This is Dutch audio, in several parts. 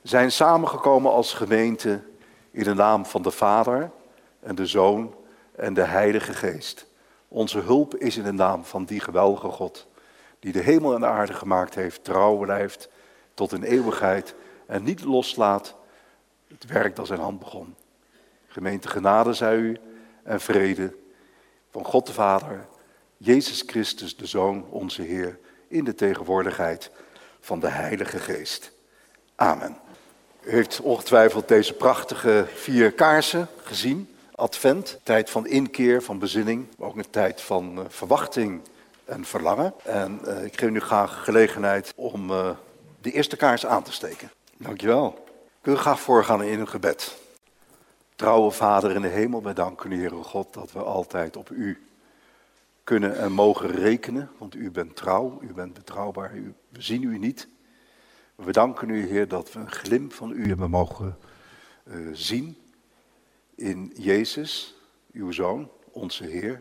zijn samengekomen als gemeente in de naam van de Vader en de Zoon en de Heilige Geest. Onze hulp is in de naam van die geweldige God, die de hemel en de aarde gemaakt heeft, trouw blijft tot in eeuwigheid en niet loslaat het werk dat zijn hand begon. Gemeente, genade zij u en vrede van God de Vader, Jezus Christus de Zoon, onze Heer, in de tegenwoordigheid van de Heilige Geest. Amen. U heeft ongetwijfeld deze prachtige 4 kaarsen gezien. Advent, tijd van inkeer, van bezinning, maar ook een tijd van verwachting en verlangen. En ik geef u graag gelegenheid om de eerste kaars aan te steken. Dankjewel. Ik wil graag voorgaan in een gebed. Trouwe Vader in de hemel, wij danken u, Heere God, dat we altijd op u kunnen en mogen rekenen. Want u bent trouw, u bent betrouwbaar, we zien u niet. We danken u, Heer, dat we een glimp van u hebben mogen zien in Jezus, uw Zoon, onze Heer.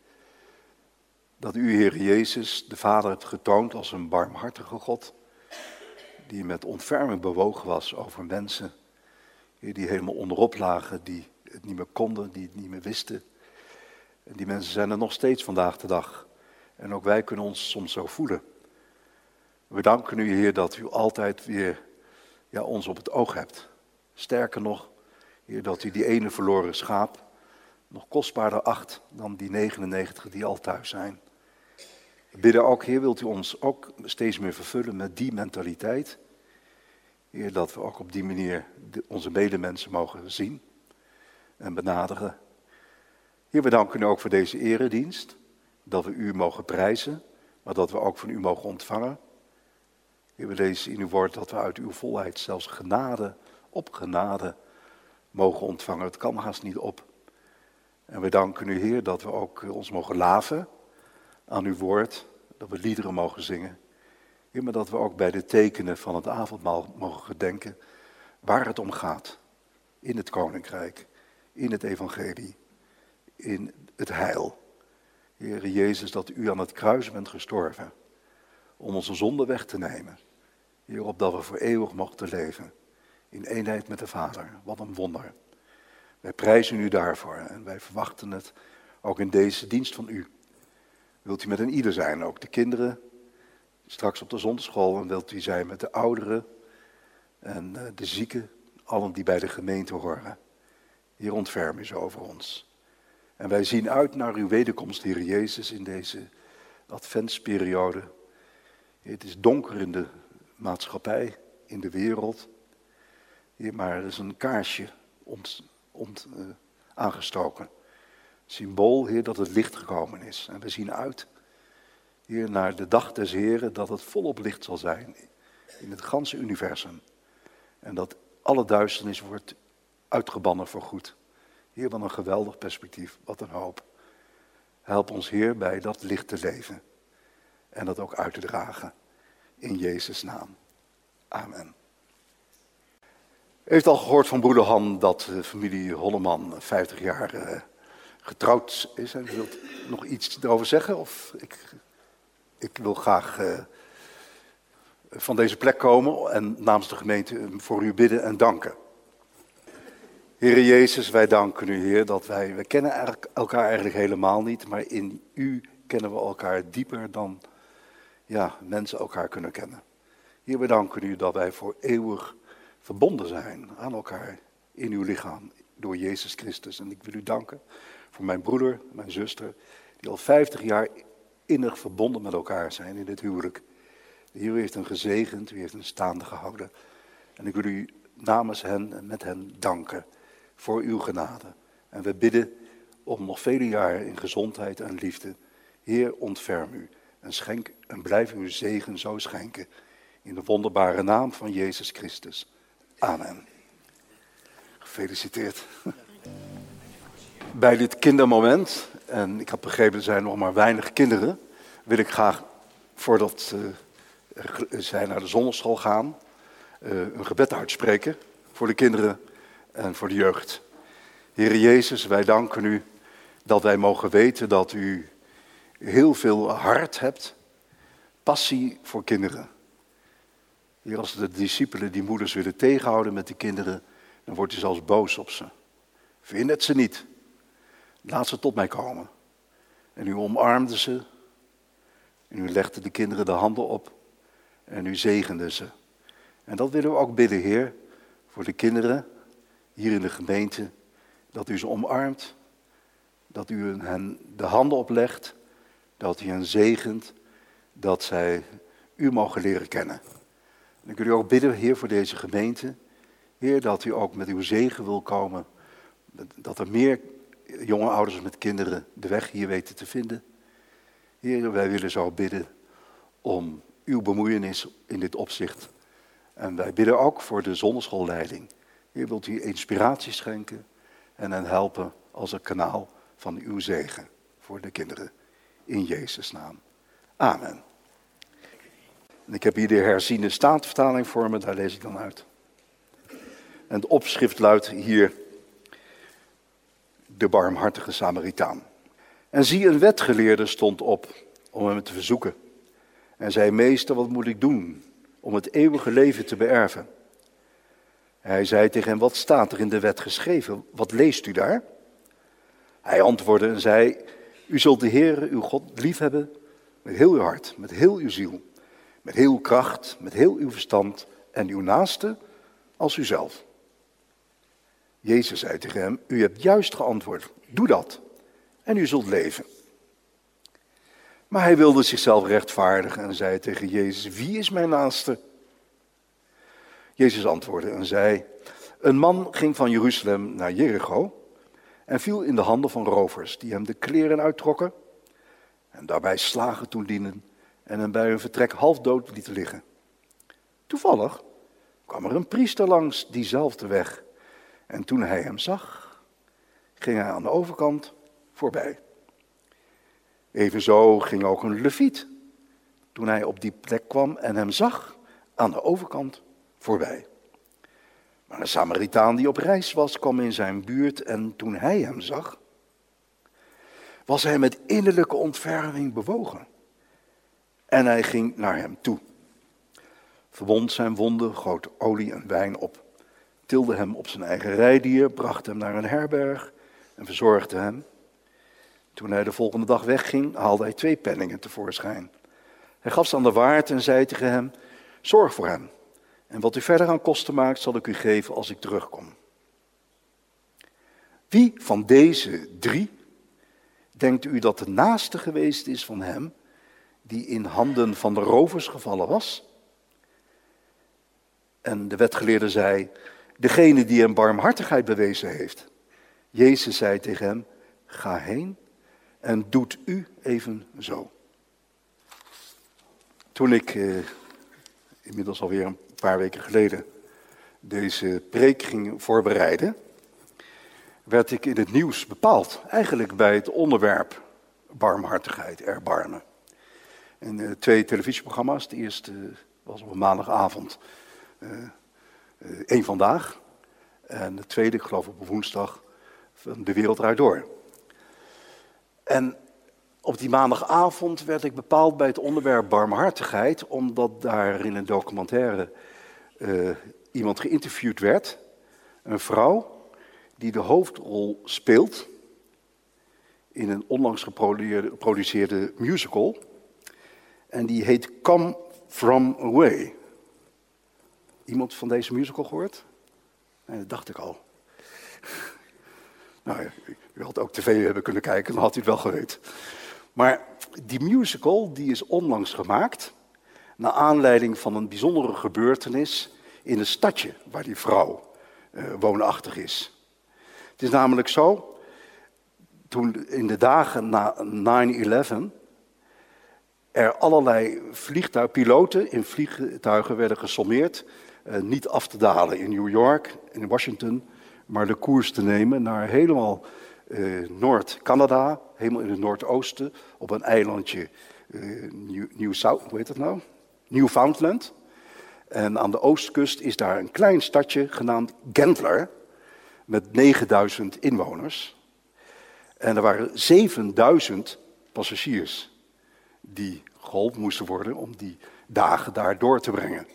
Dat u, Heer Jezus, de Vader hebt getoond als een barmhartige God, die met ontferming bewogen was over mensen, Heer, die helemaal onderop lagen, die het niet meer konden, die het niet meer wisten. En die mensen zijn er nog steeds vandaag de dag. En ook wij kunnen ons soms zo voelen. We danken u, Heer, dat u altijd weer ons op het oog hebt. Sterker nog, Heer, dat u die ene verloren schaap nog kostbaarder acht dan die 99 die al thuis zijn. We bidden ook, Heer, wilt u ons ook steeds meer vervullen met die mentaliteit. Heer, dat we ook op die manier onze medemensen mogen zien en benaderen. Heer, we danken u ook voor deze eredienst, dat we u mogen prijzen, maar dat we ook van u mogen ontvangen. Heer, we lezen in uw woord dat we uit uw volheid zelfs genade op genade mogen ontvangen. Het kan haast niet op. En we danken u, Heer, dat we ook ons mogen laven aan uw woord, dat we liederen mogen zingen. Heer, maar dat we ook bij de tekenen van het avondmaal mogen gedenken waar het om gaat. In het koninkrijk, in het evangelie, in het heil. Heer Jezus, dat u aan het kruis bent gestorven om onze zonde weg te nemen. Heer, opdat we voor eeuwig mochten leven in eenheid met de Vader. Wat een wonder. Wij prijzen u daarvoor en wij verwachten het ook in deze dienst van u. Wilt u met een ieder zijn, ook de kinderen, straks op de zondagschool, en wilt u zijn met de ouderen en de zieken, allen die bij de gemeente horen. Heer, ontferm u zo over ons. En wij zien uit naar uw wederkomst, Heer Jezus, in deze adventsperiode. Het is donker in de maatschappij, in de wereld. Heer, maar er is een kaarsje aangestoken. Symbool, Heer, dat het licht gekomen is. En we zien uit, Heer, naar de dag des Heren, dat het volop licht zal zijn in het ganse universum. En dat alle duisternis wordt uitgebannen voor goed. Heer, wat een geweldig perspectief, wat een hoop. Help ons, Heer, bij dat licht te leven en dat ook uit te dragen. In Jezus' naam. Amen. U heeft al gehoord van broeder Han dat de familie Holleman 50 jaar getrouwd is. En u wilt nog iets erover zeggen? Of ik wil graag van deze plek komen en namens de gemeente voor u bidden en danken. Heere Jezus, wij danken u, Heer, dat wij kennen elkaar eigenlijk helemaal niet, maar in u kennen we elkaar dieper dan mensen elkaar kunnen kennen. Heer, we danken u dat wij voor eeuwig verbonden zijn aan elkaar in uw lichaam door Jezus Christus. En ik wil u danken voor mijn broeder, mijn zuster, die al 50 jaar innig verbonden met elkaar zijn in dit huwelijk. De Heer heeft hen gezegend, u heeft hen staande gehouden. En ik wil u namens hen en met hen danken voor uw genade. En we bidden om nog vele jaren in gezondheid en liefde. Heer, ontferm u en schenk en blijf uw zegen zo schenken. In de wonderbare naam van Jezus Christus. Amen. Gefeliciteerd. Bij dit kindermoment, en ik heb begrepen er zijn nog maar weinig kinderen, wil ik graag, voordat zij naar de zondagschool gaan, een gebed uitspreken voor de kinderen en voor de jeugd. Heere Jezus, wij danken u dat wij mogen weten dat u heel veel hart hebt, passie voor kinderen. Heer, als de discipelen die moeders willen tegenhouden met die kinderen, dan wordt u zelfs boos op ze. Verhindert ze niet. Laat ze tot mij komen. En u omarmde ze. En u legde de kinderen de handen op. En u zegende ze. En dat willen we ook bidden, Heer, voor de kinderen hier in de gemeente. Dat u ze omarmt. Dat u hen de handen oplegt. Dat u hen zegent. Dat zij u mogen leren kennen. En ik wil u ook bidden, Heer, voor deze gemeente. Heer, dat u ook met uw zegen wil komen. Dat er meer jonge ouders met kinderen de weg hier weten te vinden. Heer, wij willen zo bidden om uw bemoeienis in dit opzicht. En wij bidden ook voor de zonneschoolleiding. Heer, wilt u inspiratie schenken en hen helpen als een kanaal van uw zegen voor de kinderen. In Jezus' naam. Amen. En ik heb hier de herziene statenvertaling voor me, daar lees ik dan uit. En het opschrift luidt hier: de barmhartige Samaritaan. En zie, een wetgeleerde stond op om hem te verzoeken. En zei: meester, wat moet ik doen om het eeuwige leven te beërven? Hij zei tegen hem: wat staat er in de wet geschreven? Wat leest u daar? Hij antwoordde en zei: u zult de Heere, uw God, liefhebben met heel uw hart, met heel uw ziel, met heel uw kracht, met heel uw verstand en uw naaste als uzelf. Jezus zei tegen hem: u hebt juist geantwoord, doe dat en u zult leven. Maar hij wilde zichzelf rechtvaardigen en zei tegen Jezus: wie is mijn naaste? Jezus antwoordde en zei: een man ging van Jeruzalem naar Jericho en viel in de handen van rovers die hem de kleren uittrokken en daarbij slagen toedienden en hem bij hun vertrek halfdood lieten liggen. Toevallig kwam er een priester langs diezelfde weg. En toen hij hem zag, ging hij aan de overkant voorbij. Evenzo ging ook een leviet, toen hij op die plek kwam en hem zag, aan de overkant voorbij. Maar een Samaritaan die op reis was, kwam in zijn buurt en toen hij hem zag, was hij met innerlijke ontferming bewogen. En hij ging naar hem toe, verbond zijn wonden, goot olie en wijn op, tilde hem op zijn eigen rijdier, bracht hem naar een herberg en verzorgde hem. Toen hij de volgende dag wegging, haalde hij 2 penningen tevoorschijn. Hij gaf ze aan de waard en zei tegen hem: zorg voor hem. En wat u verder aan kosten maakt, zal ik u geven als ik terugkom. Wie van deze 3 denkt u dat de naaste geweest is van hem, die in handen van de rovers gevallen was? En de wetgeleerde zei: degene die hem barmhartigheid bewezen heeft. Jezus zei tegen hem: ga heen en doet u evenzo. Toen ik, inmiddels alweer een paar weken geleden, deze preek ging voorbereiden, werd ik in het nieuws bepaald. Eigenlijk bij het onderwerp barmhartigheid, erbarmen. En 2 televisieprogramma's. Het eerste was op een maandagavond. 1 Vandaag. En de tweede, ik geloof op een woensdag, van De Wereld Draait Door. En op die maandagavond werd ik bepaald bij het onderwerp barmhartigheid, omdat daar in een documentaire iemand geïnterviewd werd. Een vrouw die de hoofdrol speelt in een onlangs geproduceerde musical. En die heet Come From Away. Iemand van deze musical gehoord? Nee, dat dacht ik al. Nou, u had ook tv hebben kunnen kijken, dan had u het wel geweten. Maar die musical die is onlangs gemaakt naar aanleiding van een bijzondere gebeurtenis in een stadje waar die vrouw woonachtig is. Het is namelijk zo, toen in de dagen na 9/11 er allerlei piloten in vliegtuigen werden gesommeerd niet af te dalen in New York, in Washington, maar de koers te nemen naar helemaal Noord-Canada, helemaal in het noordoosten, op een eilandje Newfoundland. En aan de oostkust is daar een klein stadje genaamd Gentler, met 9000 inwoners. En er waren 7000 passagiers die geholpen moesten worden om die dagen daar door te brengen.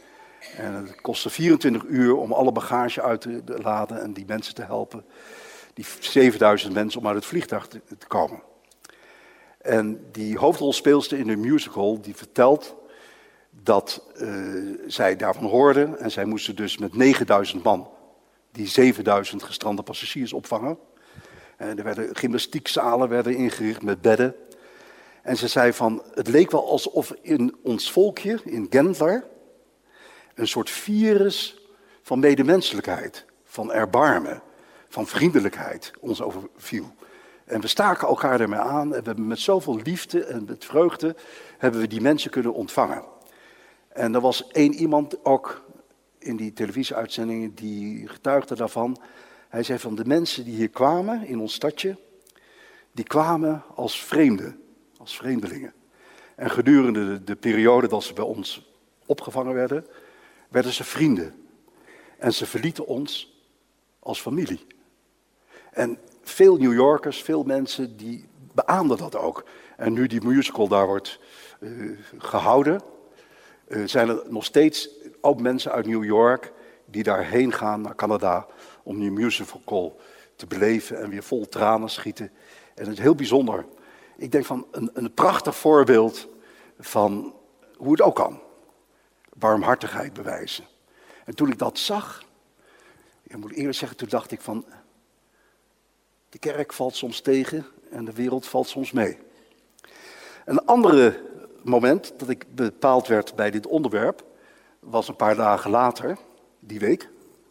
En het kostte 24 uur om alle bagage uit te laden en die mensen te helpen. Die 7000 mensen om uit het vliegtuig te komen. En die hoofdrolspeelster in de musical, die vertelt dat zij daarvan hoorden. En zij moesten dus met 9000 man die 7000 gestrande passagiers opvangen. En er werden gymnastiekzalen werden ingericht met bedden. En ze zei van, het leek wel alsof in ons volkje, in Gendler, een soort virus van medemenselijkheid, van erbarmen, van vriendelijkheid ons overviel. En we staken elkaar ermee aan en we hebben met zoveel liefde en met vreugde hebben we die mensen kunnen ontvangen. En er was één iemand ook in die televisieuitzendingen die getuigde daarvan. Hij zei van de mensen die hier kwamen in ons stadje, die kwamen als vreemden, als vreemdelingen. En gedurende de periode dat ze bij ons opgevangen werden, werden ze vrienden. En ze verlieten ons als familie. En veel New Yorkers, veel mensen, die beaamden dat ook. En nu die musical daar wordt gehouden, zijn er nog steeds ook mensen uit New York die daarheen gaan naar Canada om die musical te beleven en weer vol tranen schieten. En het is heel bijzonder. Ik denk van een prachtig voorbeeld van hoe het ook kan. Barmhartigheid bewijzen. En toen ik dat zag, ik moet eerlijk zeggen, toen dacht ik van, de kerk valt soms tegen en de wereld valt soms mee. Een andere moment dat ik bepaald werd bij dit onderwerp, was een paar dagen later, die week.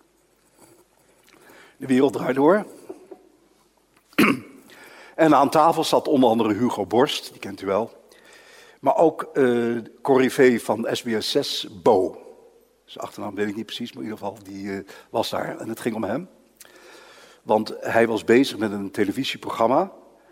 De wereld draait door. En aan tafel zat onder andere Hugo Borst, die kent u wel. Maar ook Corrivé van SBS 6, Bo. Zijn achternaam weet ik niet precies, maar in ieder geval, die was daar. En het ging om hem. Want hij was bezig met een televisieprogramma.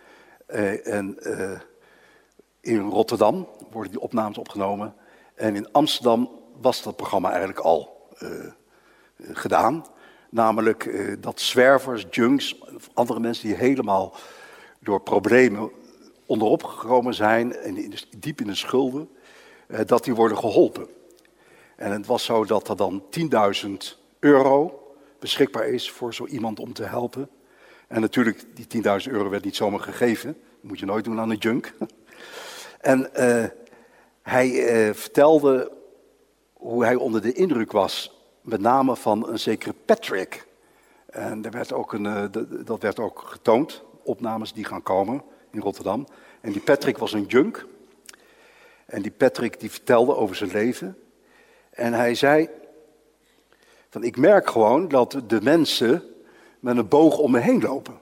In Rotterdam worden die opnames opgenomen. En in Amsterdam was dat programma eigenlijk al gedaan. Namelijk dat zwervers, junks, andere mensen die helemaal door problemen onderop gekomen zijn en diep in de schulden, dat die worden geholpen. En het was zo dat er dan 10.000 euro beschikbaar is voor zo iemand om te helpen. En natuurlijk, die 10.000 euro werd niet zomaar gegeven. Dat moet je nooit doen aan een junk. En hij vertelde hoe hij onder de indruk was, met name van een zekere Patrick. En dat werd ook getoond, opnames die gaan komen in Rotterdam. En die Patrick was een junk. En die Patrick die vertelde over zijn leven. En hij zei, van ik merk gewoon dat de mensen met een boog om me heen lopen.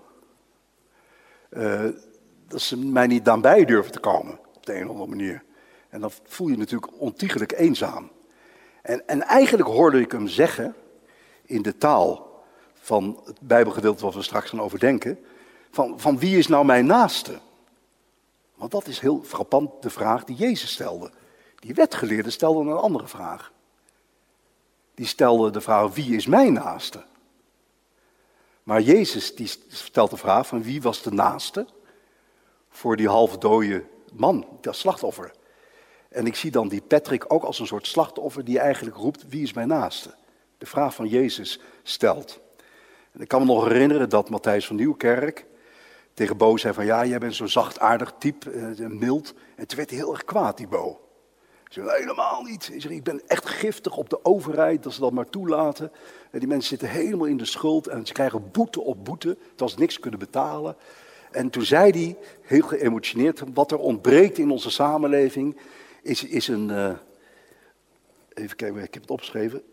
Dat ze mij niet daarbij durven te komen, op de een of andere manier. En dan voel je natuurlijk ontiegelijk eenzaam. En eigenlijk hoorde ik hem zeggen, in de taal van het Bijbelgedeelte wat we straks gaan overdenken, van wie is nou mijn naaste? Want dat is heel frappant de vraag die Jezus stelde. Die wetgeleerde stelde een andere vraag. Die stelde de vraag, wie is mijn naaste? Maar Jezus die stelt de vraag van wie was de naaste voor die halfdode man, dat slachtoffer. En ik zie dan die Patrick ook als een soort slachtoffer die eigenlijk roept, wie is mijn naaste? De vraag van Jezus stelt. En ik kan me nog herinneren dat Matthijs van Nieuwkerk tegen Bo zei van, ja, jij bent zo'n zachtaardig type, mild. En toen werd hij heel erg kwaad, die Bo. Hij zei, helemaal niet. Hij zei, ik ben echt giftig op de overheid, dat ze dat maar toelaten. En die mensen zitten helemaal in de schuld en ze krijgen boete op boete, terwijl ze niks kunnen betalen. En toen zei hij, heel geëmotioneerd, wat er ontbreekt in onze samenleving is een, even kijken, ik heb het opgeschreven.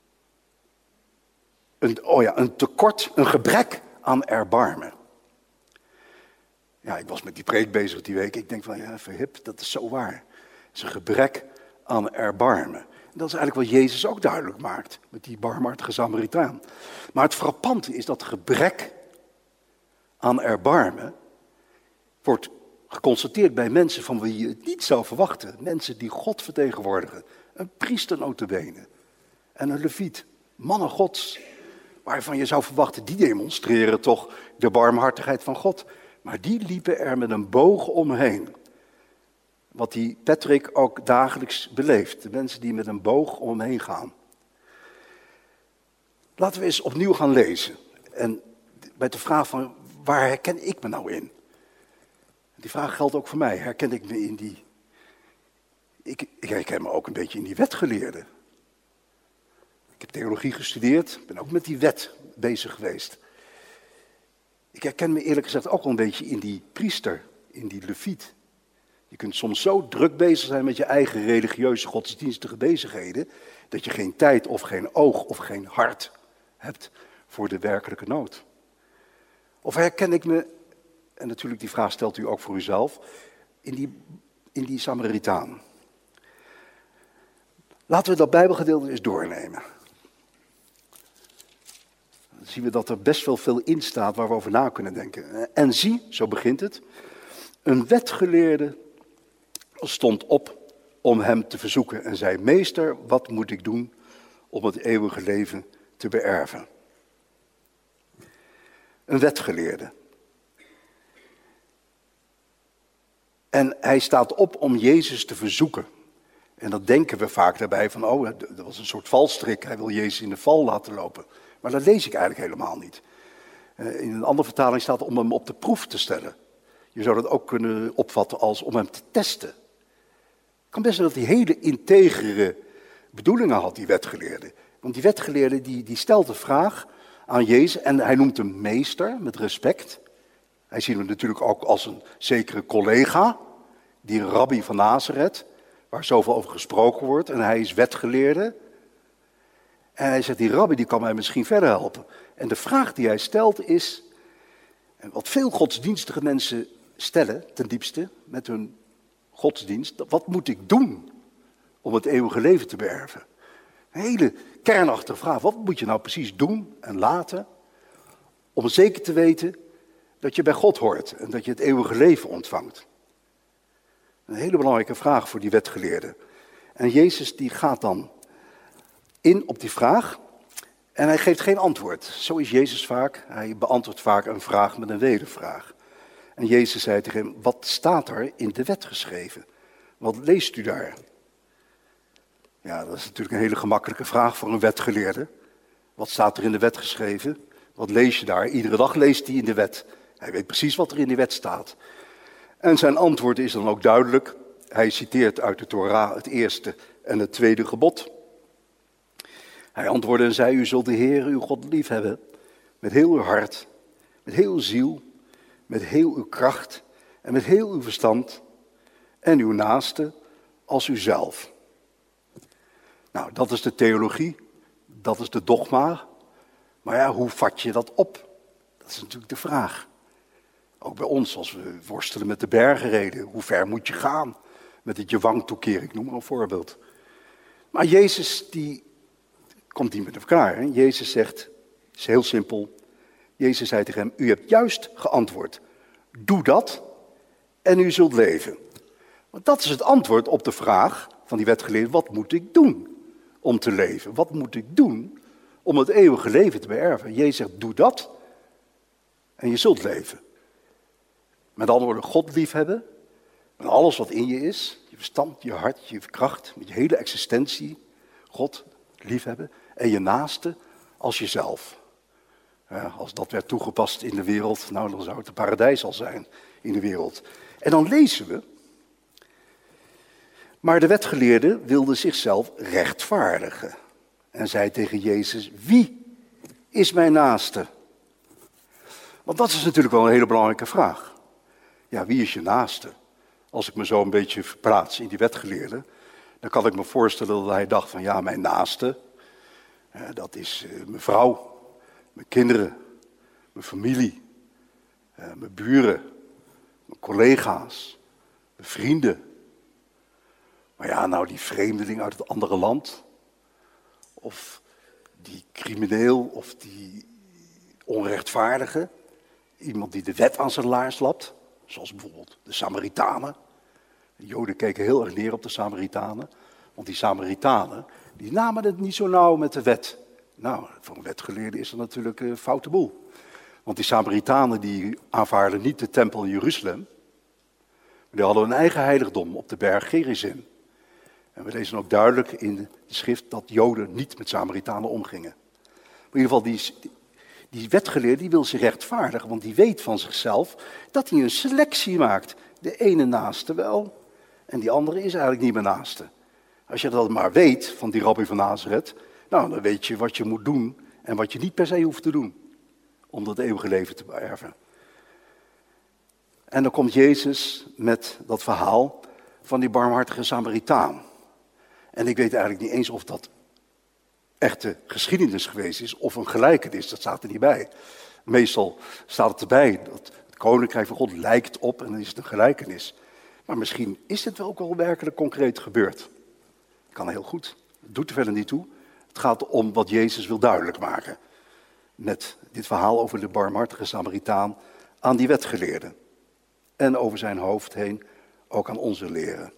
Een tekort, een gebrek aan erbarmen. Ja, ik was met die preek bezig die week. Ik denk van, ja, verhip, dat is zo waar. Het is een gebrek aan erbarmen. En dat is eigenlijk wat Jezus ook duidelijk maakt, met die barmhartige Samaritaan. Maar het frappante is dat gebrek aan erbarmen wordt geconstateerd bij mensen van wie je het niet zou verwachten. Mensen die God vertegenwoordigen. Een priester nota bene. En een leviet. Mannen Gods. Waarvan je zou verwachten, die demonstreren toch de barmhartigheid van God. Maar die liepen er met een boog omheen. Wat die Patrick ook dagelijks beleeft. De mensen die met een boog omheen gaan. Laten we eens opnieuw gaan lezen. En met de vraag van, waar herken ik me nou in? Die vraag geldt ook voor mij. Herken ik me in die... Ik herken me ook een beetje in die wetgeleerde. Ik heb theologie gestudeerd, ben ook met die wet bezig geweest. Ik herken me eerlijk gezegd ook wel een beetje in die priester, in die leviet. Je kunt soms zo druk bezig zijn met je eigen religieuze godsdienstige bezigheden, dat je geen tijd of geen oog of geen hart hebt voor de werkelijke nood. Of herken ik me, en natuurlijk die vraag stelt u ook voor uzelf, in die Samaritaan. Laten we dat Bijbelgedeelte eens doornemen. Dan zien we dat er best wel veel in staat waar we over na kunnen denken. En zie, zo begint het, een wetgeleerde stond op om hem te verzoeken en zei, meester, wat moet ik doen om het eeuwige leven te beërven? Een wetgeleerde. En hij staat op om Jezus te verzoeken. En dat denken we vaak daarbij van, dat was een soort valstrik, hij wil Jezus in de val laten lopen. Maar dat lees ik eigenlijk helemaal niet. In een andere vertaling staat om hem op de proef te stellen. Je zou dat ook kunnen opvatten als om hem te testen. Het kan best zijn dat hij hele integere bedoelingen had, die wetgeleerde. Want die wetgeleerde die stelt de vraag aan Jezus en hij noemt hem meester met respect. Hij ziet hem natuurlijk ook als een zekere collega, die rabbi van Nazareth, waar zoveel over gesproken wordt. En hij is wetgeleerde. En hij zegt, die rabbi die kan mij misschien verder helpen. En de vraag die hij stelt is, en wat veel godsdienstige mensen stellen, ten diepste, met hun godsdienst, wat moet ik doen om het eeuwige leven te beërven? Een hele kernachtige vraag, wat moet je nou precies doen en laten om zeker te weten dat je bij God hoort en dat je het eeuwige leven ontvangt? Een hele belangrijke vraag voor die wetgeleerden. En Jezus die gaat dan in op die vraag en hij geeft geen antwoord. Zo is Jezus vaak, hij beantwoordt vaak een vraag met een wedervraag. En Jezus zei tegen hem, wat staat er in de wet geschreven? Wat leest u daar? Ja, dat is natuurlijk een hele gemakkelijke vraag voor een wetgeleerde. Wat staat er in de wet geschreven? Wat lees je daar? Iedere dag leest hij in de wet. Hij weet precies wat er in die wet staat. En zijn antwoord is dan ook duidelijk. Hij citeert uit de Torah het eerste en het tweede gebod. Hij antwoordde en zei, u zult de Heer uw God liefhebben met heel uw hart, met heel uw ziel, met heel uw kracht en met heel uw verstand en uw naaste als uzelf. Nou, dat is de theologie, dat is de dogma. Maar ja, hoe vat je dat op? Dat is natuurlijk de vraag. Ook bij ons, als we worstelen met de bergenreden, hoe ver moet je gaan met het je wang toekeren? Ik noem maar een voorbeeld. Maar Jezus, die komt niet met een verklaring. Jezus zegt, het is heel simpel. Jezus zei tegen hem, u hebt juist geantwoord. Doe dat en u zult leven. Want dat is het antwoord op de vraag van die wetgeleerde, wat moet ik doen om te leven? Wat moet ik doen om het eeuwige leven te beërven? Jezus zegt, doe dat en je zult leven. Met andere woorden, God liefhebben, met alles wat in je is, je verstand, je hart, je kracht, met je hele existentie, God liefhebben en je naaste als jezelf. Als dat werd toegepast in de wereld, nou dan zou het een paradijs al zijn in de wereld. En dan lezen we, maar de wetgeleerde wilde zichzelf rechtvaardigen en zei tegen Jezus, wie is mijn naaste? Want dat is natuurlijk wel een hele belangrijke vraag. Ja, wie is je naaste? Als ik me zo een beetje verplaats in die wetgeleerde, dan kan ik me voorstellen dat hij dacht van ja, mijn naaste, dat is mijn vrouw, mijn kinderen, mijn familie, mijn buren, mijn collega's, mijn vrienden. Maar ja, nou die vreemdeling uit het andere land, of die crimineel, of die onrechtvaardige, iemand die de wet aan zijn laars lapt, zoals bijvoorbeeld de Samaritanen. De Joden keken heel erg neer op de Samaritanen, want die Samaritanen, die namen het niet zo nauw met de wet. Nou, voor een wetgeleerde is dat natuurlijk een foute boel. Want die Samaritanen die aanvaarden niet de tempel in Jeruzalem, maar die hadden een eigen heiligdom op de berg Gerizim. En we lezen ook duidelijk in de schrift dat Joden niet met Samaritanen omgingen. in ieder geval die wetgeleerde die wil zich rechtvaardigen, want die weet van zichzelf dat hij een selectie maakt. De ene naaste wel en die andere is eigenlijk niet meer naaste. Als je dat maar weet van die rabbi van Nazareth, nou dan weet je wat je moet doen en wat je niet per se hoeft te doen om dat eeuwige leven te beërven. En dan komt Jezus met dat verhaal van die barmhartige Samaritaan. En ik weet eigenlijk niet eens of dat echte geschiedenis geweest is of een gelijkenis, dat staat er niet bij. Meestal staat het erbij dat het koninkrijk van God lijkt op en dan is het een gelijkenis. Maar misschien is het wel ook wel werkelijk concreet gebeurd. Kan heel goed, het doet er verder niet toe. Het gaat om wat Jezus wil duidelijk maken. Met dit verhaal over de barmhartige Samaritaan aan die wetgeleerden. En over zijn hoofd heen ook aan onze leren.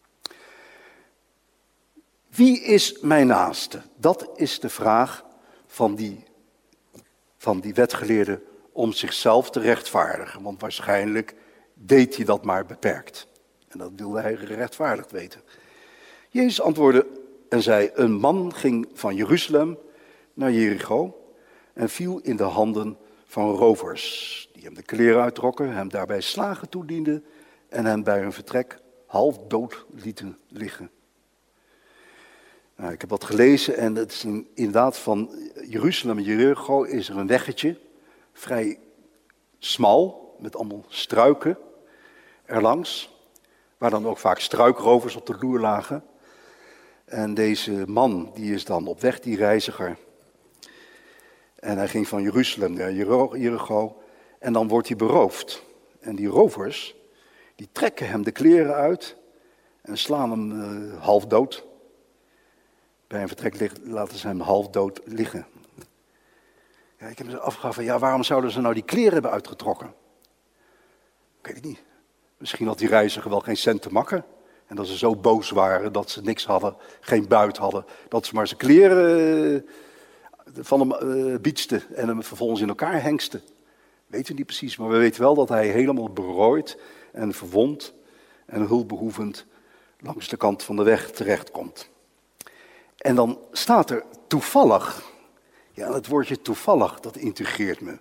Wie is mijn naaste? Dat is de vraag van die wetgeleerde om zichzelf te rechtvaardigen. Want waarschijnlijk deed hij dat maar beperkt. En dat wilde hij gerechtvaardigd weten. Jezus antwoordde en zei, een man ging van Jeruzalem naar Jericho en viel in de handen van rovers. Die hem de kleren uittrokken, hem daarbij slagen toedienden en hem bij hun vertrek half dood lieten liggen. Nou, ik heb wat gelezen en het is inderdaad van Jeruzalem en Jericho is er een weggetje, vrij smal, met allemaal struiken erlangs, waar dan ook vaak struikrovers op de loer lagen. En deze man, die is dan op weg, die reiziger. En hij ging van Jeruzalem naar Jericho en dan wordt hij beroofd. En die rovers, die trekken hem de kleren uit en slaan hem half dood. Bij een vertrek laten ze hem half dood liggen. Ja, ik heb me afgevraagd van, ja, waarom zouden ze nou die kleren hebben uitgetrokken? Ik weet het niet. Misschien had die reiziger wel geen cent te makken. En dat ze zo boos waren dat ze niks hadden, geen buit hadden. Dat ze maar zijn kleren van hem bietsten en hem vervolgens in elkaar hengsten. Weten we niet precies, maar we weten wel dat hij helemaal berooid en verwond en hulpbehoevend langs de kant van de weg terechtkomt. En dan staat er toevallig. Ja, het woordje toevallig, dat intrigeert me.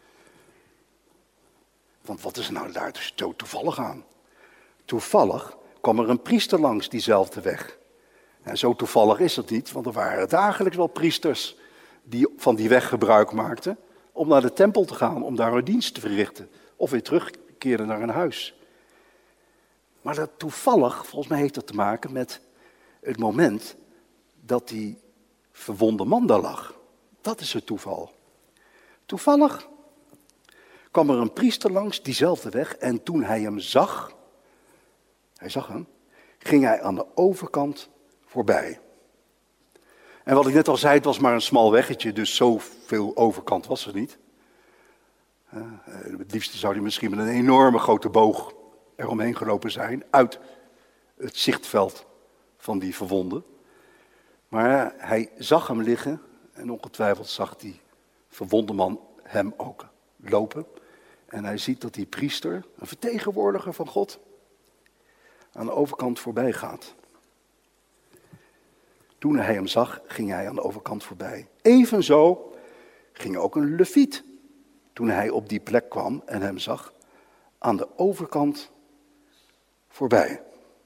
Want wat is er nou daar dus zo toevallig aan? Toevallig kwam er een priester langs diezelfde weg. En zo toevallig is het niet, want er waren dagelijks wel priesters die van die weg gebruik maakten om naar de tempel te gaan, om daar hun dienst te verrichten. Of weer terugkeerden naar hun huis. Maar dat toevallig, volgens mij heeft dat te maken met het moment dat die verwonde man daar lag. Dat is het toeval. Toevallig kwam er een priester langs diezelfde weg en toen hij hem zag, ging hij aan de overkant voorbij. En wat ik net al zei, het was maar een smal weggetje, dus zoveel overkant was er niet. Het liefste zou hij misschien met een enorme grote boog eromheen gelopen zijn, uit het zichtveld van die verwonde. Maar hij zag hem liggen en ongetwijfeld zag die verwonde man hem ook lopen. En hij ziet dat die priester, een vertegenwoordiger van God, aan de overkant voorbij gaat. Toen hij hem zag, ging hij aan de overkant voorbij. Evenzo ging ook een leviet, toen hij op die plek kwam en hem zag, aan de overkant voorbij.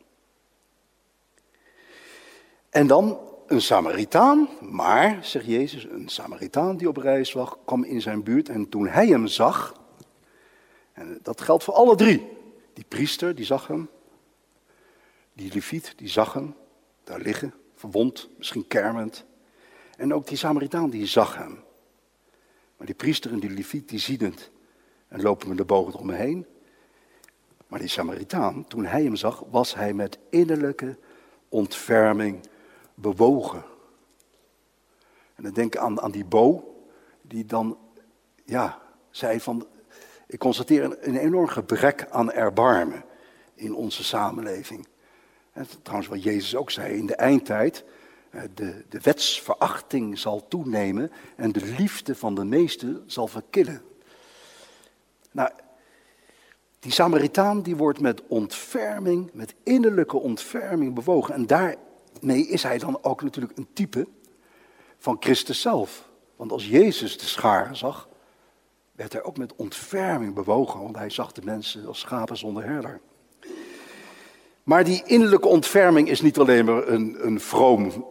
En dan een Samaritaan, maar, zegt Jezus, een Samaritaan die op reis was, kwam in zijn buurt en toen hij hem zag, en dat geldt voor alle drie, die priester die zag hem, die leviet die zag hem, daar liggen, verwond, misschien kermend, en ook die Samaritaan die zag hem. Maar die priester en die leviet die zien het en lopen met de bogen eromheen. Maar die Samaritaan, toen hij hem zag, was hij met innerlijke ontferming bewogen. En dan denk ik aan die Bo, die dan, zei van, ik constateer een enorm gebrek aan erbarmen in onze samenleving. En trouwens wat Jezus ook zei, in de eindtijd, de wetsverachting zal toenemen en de liefde van de meesten zal verkillen. Nou, die Samaritaan die wordt met ontferming, met innerlijke ontferming bewogen. En daarmee is hij dan ook natuurlijk een type van Christus zelf. Want als Jezus de scharen zag, werd hij ook met ontferming bewogen, want hij zag de mensen als schapen zonder herder. Maar die innerlijke ontferming is niet alleen maar een vroom,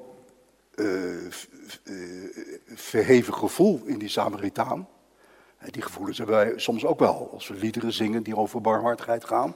verheven gevoel in die Samaritaan. Die gevoelens hebben wij soms ook wel, als we liederen zingen die over barmhartigheid gaan.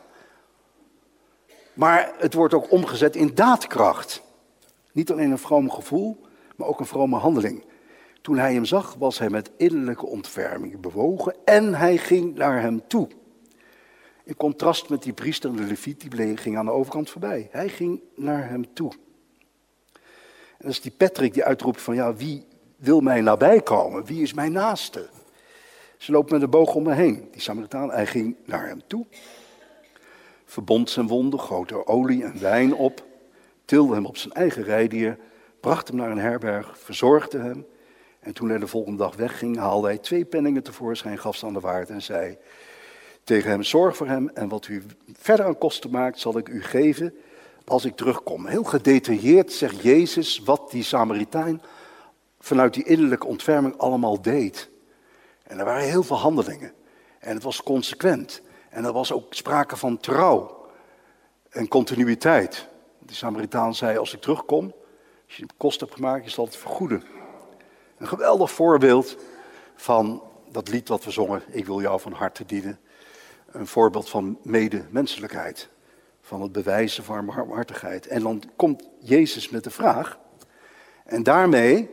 Maar het wordt ook omgezet in daadkracht. Niet alleen een vroom gevoel, maar ook een vrome handeling. Toen hij hem zag, was hij met innerlijke ontferming bewogen en hij ging naar hem toe. In contrast met die priester en de leviet, die ging aan de overkant voorbij. Hij ging naar hem toe. En dat is die Patrick die uitroept van, ja, wie wil mij nabij komen? Wie is mijn naaste? Ze loopt met een boog om me heen. Die Samaritaan, hij ging naar hem toe. Verbond zijn wonden, goot er olie en wijn op. Tilde hem op zijn eigen rijdier. Bracht hem naar een herberg, verzorgde hem. En toen hij de volgende dag wegging, haalde hij 2 penningen tevoorschijn, gaf ze aan de waard en zei tegen hem, zorg voor hem en wat u verder aan kosten maakt, zal ik u geven als ik terugkom. Heel gedetailleerd zegt Jezus wat die Samaritaan vanuit die innerlijke ontferming allemaal deed. En er waren heel veel handelingen. En het was consequent. En er was ook sprake van trouw en continuïteit. Die Samaritaan zei, als ik terugkom, als je kost hebt gemaakt, je zal het vergoeden. Een geweldig voorbeeld van dat lied wat we zongen, ik wil jou van harte dienen. Een voorbeeld van medemenselijkheid, van het bewijzen van barmhartigheid. En dan komt Jezus met de vraag, en daarmee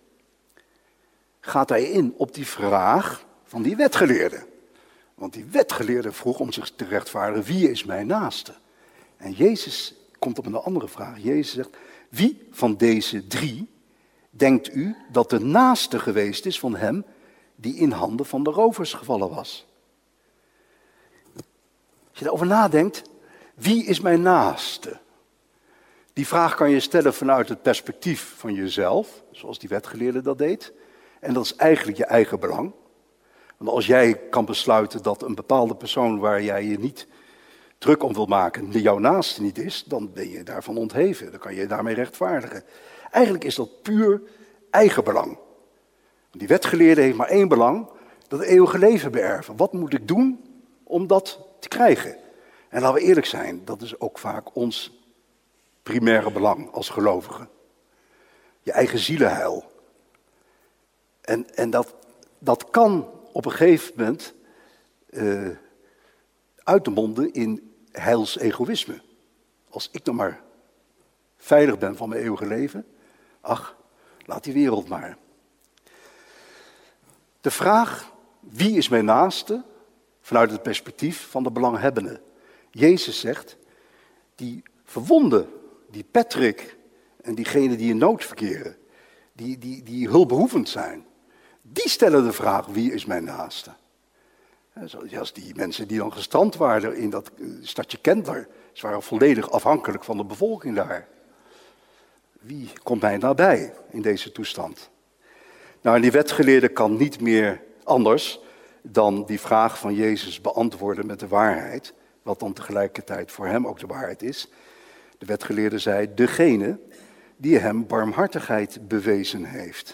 gaat hij in op die vraag van die wetgeleerde. Want die wetgeleerde vroeg om zich te rechtvaardigen, wie is mijn naaste? En Jezus komt op een andere vraag. Jezus zegt, wie van deze 3 denkt u dat de naaste geweest is van hem die in handen van de rovers gevallen was? Als je daarover nadenkt, wie is mijn naaste? Die vraag kan je stellen vanuit het perspectief van jezelf, zoals die wetgeleerde dat deed. En dat is eigenlijk je eigen belang. Want als jij kan besluiten dat een bepaalde persoon waar jij je niet druk om wil maken, die jouw naaste niet is, dan ben je daarvan ontheven. Dan kan je je daarmee rechtvaardigen. Eigenlijk is dat puur eigenbelang. Die wetgeleerde heeft maar 1 belang, dat eeuwige leven beërven. Wat moet ik doen om dat te krijgen? En laten we eerlijk zijn, dat is ook vaak ons primaire belang als gelovigen. Je eigen zielenheil. En dat kan op een gegeven moment uitmonden in heilsegoïsme. Als ik dan maar veilig ben van mijn eeuwige leven, ach, laat die wereld maar. De vraag, wie is mijn naaste, vanuit het perspectief van de belanghebbende. Jezus zegt, die verwonden, die Patrick en diegenen die in nood verkeren, die hulpbehoevend zijn, die stellen de vraag, wie is mijn naaste? Zoals die mensen die dan gestrand waren in dat stadje Kentler, ze waren volledig afhankelijk van de bevolking daar. Wie komt mij nabij in deze toestand? Nou, en die wetgeleerde kan niet meer anders dan die vraag van Jezus beantwoorden met de waarheid, wat dan tegelijkertijd voor hem ook de waarheid is. De wetgeleerde zei, degene die hem barmhartigheid bewezen heeft.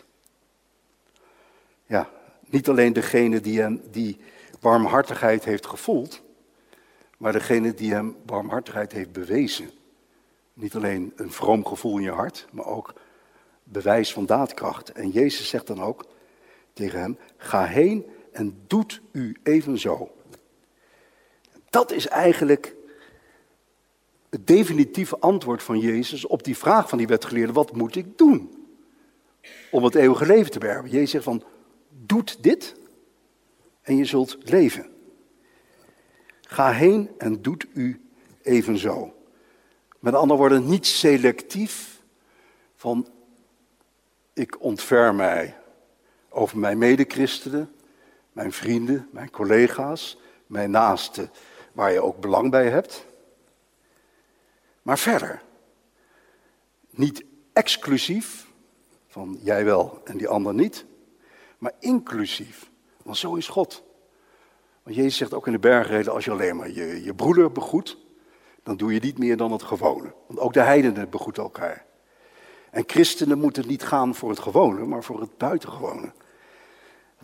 Ja, niet alleen degene die barmhartigheid heeft gevoeld, maar degene die hem barmhartigheid heeft bewezen. Niet alleen een vroom gevoel in je hart, maar ook bewijs van daadkracht. En Jezus zegt dan ook tegen hem, ga heen en doet u evenzo. Dat is eigenlijk het definitieve antwoord van Jezus op die vraag van die wetgeleerde, wat moet ik doen om het eeuwige leven te beërven? Jezus zegt van, doet dit en je zult leven. Ga heen en doet u evenzo. Met andere woorden, niet selectief van, ik ontferm mij over mijn medechristenen, mijn vrienden, mijn collega's, mijn naasten, waar je ook belang bij hebt. Maar verder, niet exclusief, van jij wel en die ander niet, maar inclusief, want zo is God. Want Jezus zegt ook in de bergreden, als je alleen maar je broeder begroet, dan doe je niet meer dan het gewone. Want ook de heidenen begroeten elkaar. En christenen moeten niet gaan voor het gewone, maar voor het buitengewone.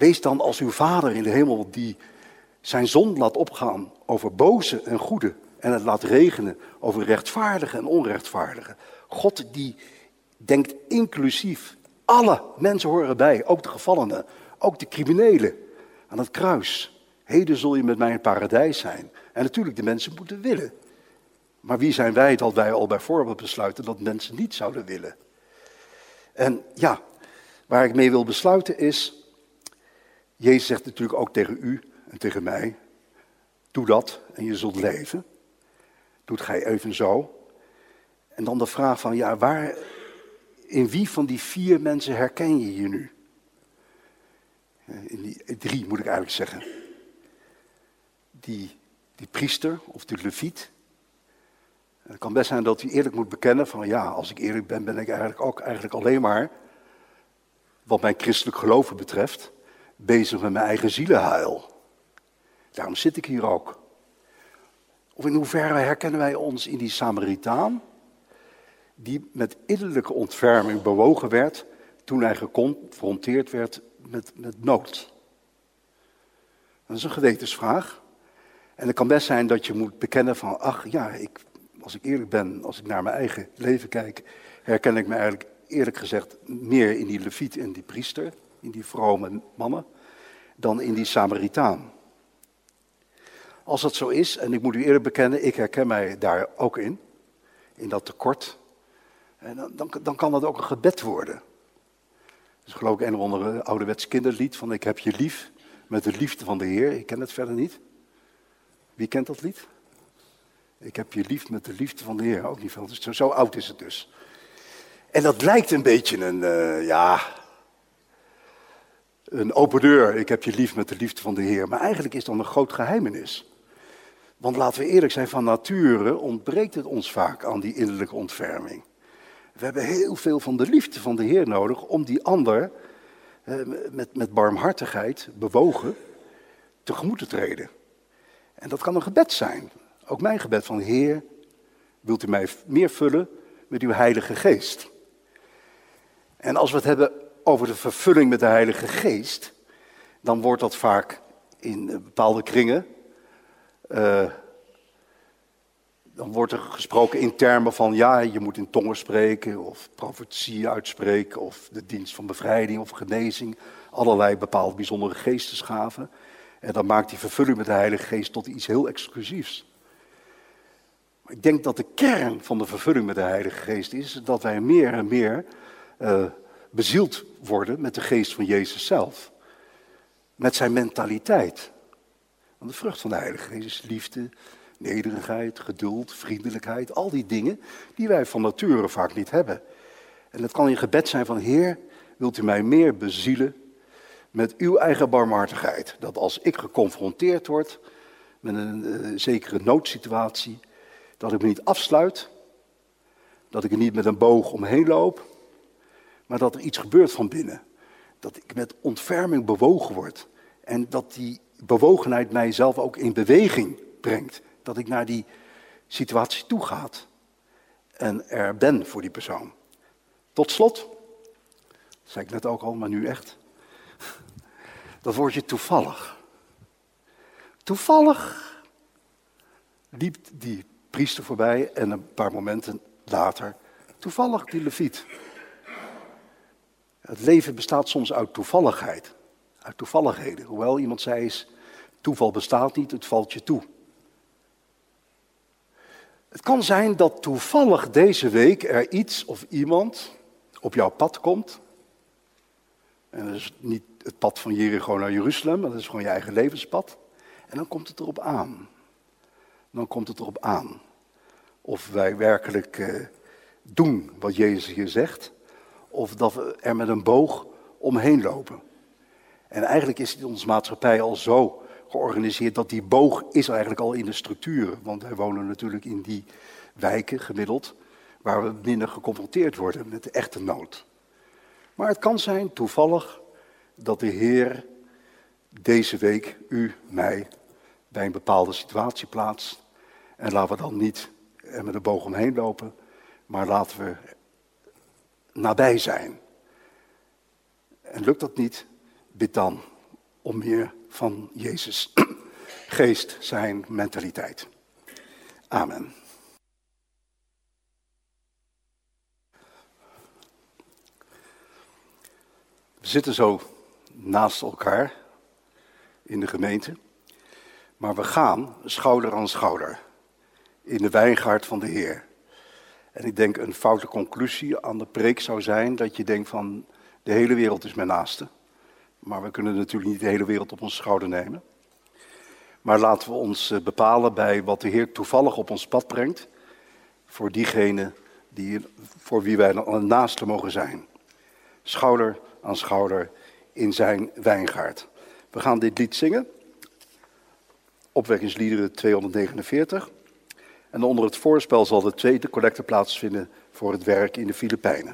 Wees dan als uw Vader in de hemel die zijn zon laat opgaan over boze en goede en het laat regenen over rechtvaardigen en onrechtvaardigen. God die denkt inclusief. Alle mensen horen erbij, ook de gevallenen, ook de criminelen aan het kruis. Heden zul je met mij in het paradijs zijn. En natuurlijk, de mensen moeten willen. Maar wie zijn wij dat wij al bijvoorbeeld besluiten dat mensen niet zouden willen? En ja, waar ik mee wil besluiten is, Jezus zegt natuurlijk ook tegen u en tegen mij, doe dat en je zult leven. Doet gij evenzo. En dan de vraag van, ja, in wie van die 4 mensen herken je je nu? In die 3 moet ik eigenlijk zeggen. Die priester of die leviet. Het kan best zijn dat hij eerlijk moet bekennen van ja, als ik eerlijk ben, ben ik eigenlijk alleen maar, wat mijn christelijk geloven betreft, bezig met mijn eigen zielenheil. Daarom zit ik hier ook. Of in hoeverre herkennen wij ons in die Samaritaan, die met innerlijke ontferming bewogen werd toen hij geconfronteerd werd met nood. Dat is een gewetensvraag. En het kan best zijn dat je moet bekennen van, ach ja, als ik eerlijk ben, als ik naar mijn eigen leven kijk, herken ik me eigenlijk eerlijk gezegd meer in die leviet en die priester, in die vrome mannen, dan in die Samaritaan. Als dat zo is, en ik moet u eerlijk bekennen, ik herken mij daar ook in dat tekort, en dan kan dat ook een gebed worden. Dus geloof ik een of andere ouderwets kinderlied van ik heb je lief met de liefde van de Heer. Ik ken het verder niet. Wie kent dat lied? Ik heb je lief met de liefde van de Heer. Ook niet veel. Dus zo oud is het dus. En dat lijkt een beetje een open deur. Ik heb je lief met de liefde van de Heer. Maar eigenlijk is dat een groot geheimenis. Want laten we eerlijk zijn, van nature ontbreekt het ons vaak aan die innerlijke ontferming. We hebben heel veel van de liefde van de Heer nodig om die ander met barmhartigheid bewogen tegemoet te treden. En dat kan een gebed zijn. Ook mijn gebed van Heer, wilt u mij meer vullen met uw Heilige Geest? En als we het hebben over de vervulling met de Heilige Geest, dan wordt dat vaak in bepaalde kringen, dan wordt er gesproken in termen van ja, je moet in tongen spreken of profetie uitspreken of de dienst van bevrijding of genezing, allerlei bepaalde bijzondere geestesgaven. En dan maakt die vervulling met de Heilige Geest tot iets heel exclusiefs. Maar ik denk dat de kern van de vervulling met de Heilige Geest is dat wij meer en meer bezield worden met de geest van Jezus zelf. Met zijn mentaliteit. Want de vrucht van de Heilige Geest is liefde, nederigheid, geduld, vriendelijkheid. Al die dingen die wij van nature vaak niet hebben. En het kan in gebed zijn van Heer, wilt u mij meer bezielen met uw eigen barmhartigheid. Dat als ik geconfronteerd word met een zekere noodsituatie, dat ik me niet afsluit, dat ik er niet met een boog omheen loop, maar dat er iets gebeurt van binnen. Dat ik met ontferming bewogen word. En dat die bewogenheid mijzelf ook in beweging brengt. Dat ik naar die situatie toe ga en er ben voor die persoon. Tot slot, dat zei ik net ook al, maar nu echt. Dat woordje toevallig. Toevallig liep die priester voorbij en een paar momenten later toevallig die leviet. Het leven bestaat soms uit toevalligheid, uit toevalligheden. Hoewel iemand zei is, toeval bestaat niet, het valt je toe. Het kan zijn dat toevallig deze week er iets of iemand op jouw pad komt. En dat is niet het pad van Jericho naar Jeruzalem, maar dat is gewoon je eigen levenspad. En dan komt het erop aan. Dan komt het erop aan of wij werkelijk doen wat Jezus hier zegt, of dat we er met een boog omheen lopen. En eigenlijk is het in onze maatschappij al zo georganiseerd dat die boog is eigenlijk al in de structuren. Want wij wonen natuurlijk in die wijken gemiddeld, waar we minder geconfronteerd worden met de echte nood. Maar het kan zijn toevallig dat de Heer deze week u, mij, bij een bepaalde situatie plaatst. En laten we dan niet er met een boog omheen lopen, maar laten we nabij zijn. En lukt dat niet, bid dan om meer van Jezus geest, zijn mentaliteit. Amen. We zitten zo naast elkaar in de gemeente, maar we gaan schouder aan schouder in de wijngaard van de Heer. En ik denk een foute conclusie aan de preek zou zijn dat je denkt van de hele wereld is mijn naaste. Maar we kunnen natuurlijk niet de hele wereld op onze schouder nemen. Maar laten we ons bepalen bij wat de Heer toevallig op ons pad brengt. Voor diegene voor wie wij een naaste mogen zijn. Schouder aan schouder in zijn wijngaard. We gaan dit lied zingen. Opwekkingsliederen 249. En onder het voorspel zal de tweede collecte plaatsvinden voor het werk in de Filipijnen.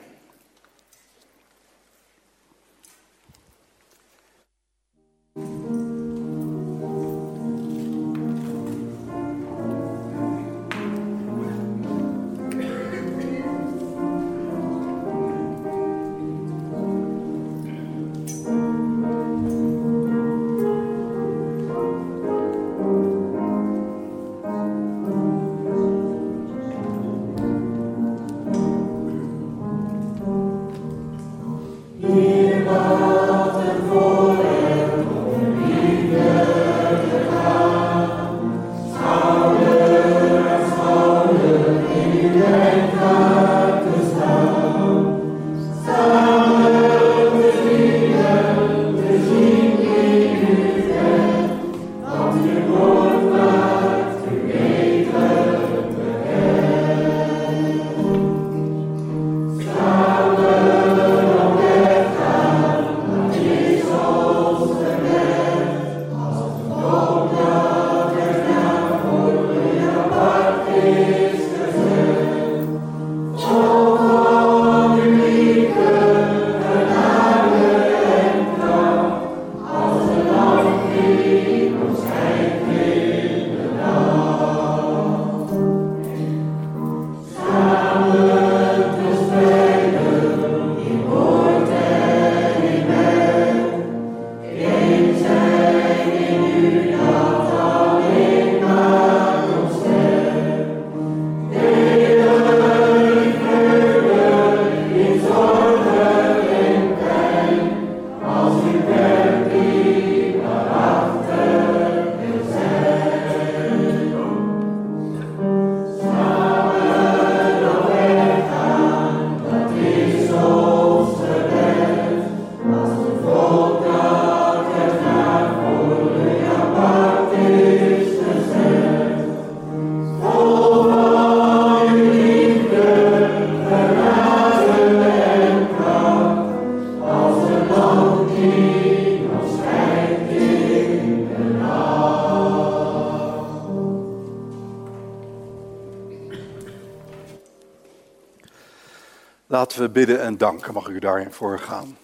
Laten we bidden en danken, mag u daarin voorgaan.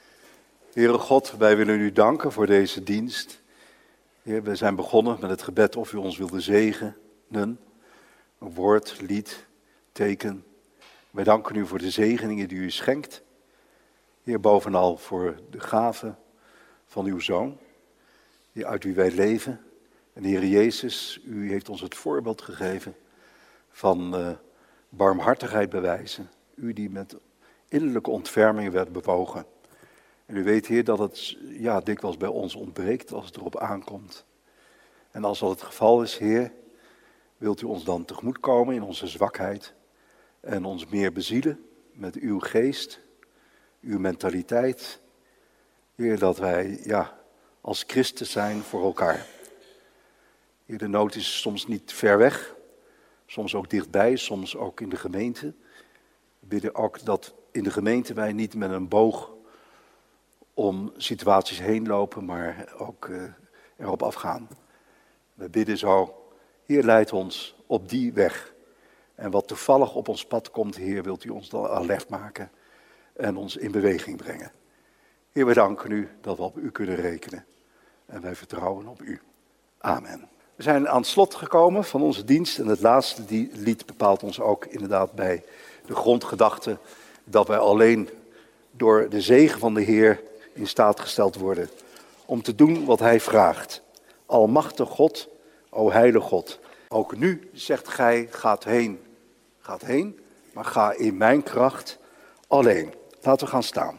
Heere God, wij willen u danken voor deze dienst. Heer, we zijn begonnen met het gebed of u ons wilde zegenen. Een woord, lied, teken. Wij danken u voor de zegeningen die u schenkt. Heer, bovenal voor de gave van uw Zoon, die uit wie wij leven. En Heer Jezus, u heeft ons het voorbeeld gegeven van barmhartigheid bewijzen. U die met innerlijke ontferming werd bewogen. En u weet, Heer, dat het dikwijls bij ons ontbreekt als het erop aankomt. En als dat het geval is, Heer, wilt u ons dan tegemoetkomen in onze zwakheid en ons meer bezielen met uw geest, uw mentaliteit. Heer, dat wij als Christen zijn voor elkaar. Heer, de nood is soms niet ver weg, soms ook dichtbij, soms ook in de gemeente. We bidden ook dat in de gemeente wij niet met een boog om situaties heen lopen, maar ook erop afgaan. We bidden zo, Heer, leid ons op die weg. En wat toevallig op ons pad komt, Heer, wilt u ons dan alert maken en ons in beweging brengen. Heer, we danken u dat we op u kunnen rekenen. En wij vertrouwen op u. Amen. We zijn aan het slot gekomen van onze dienst en het laatste lied bepaalt ons ook inderdaad bij de grondgedachte dat wij alleen door de zegen van de Heer in staat gesteld worden om te doen wat hij vraagt. Almachtig God, o heilige God. Ook nu zegt gij, gaat heen, maar ga in mijn kracht alleen. Laten we gaan staan.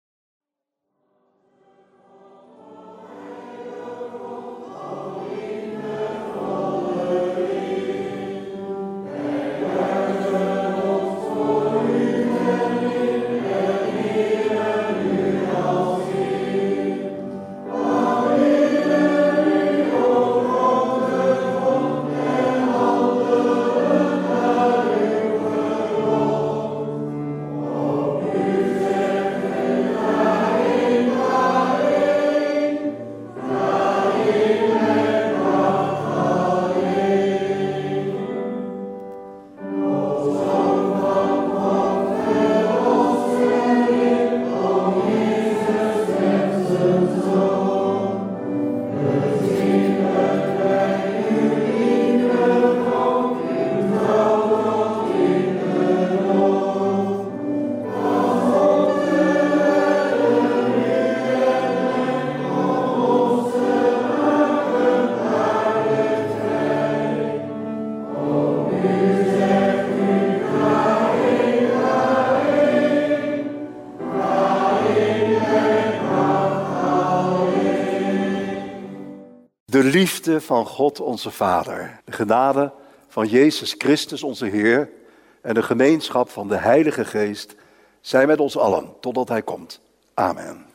De liefde van God onze Vader, de genade van Jezus Christus onze Heer en de gemeenschap van de Heilige Geest zijn met ons allen, totdat Hij komt. Amen.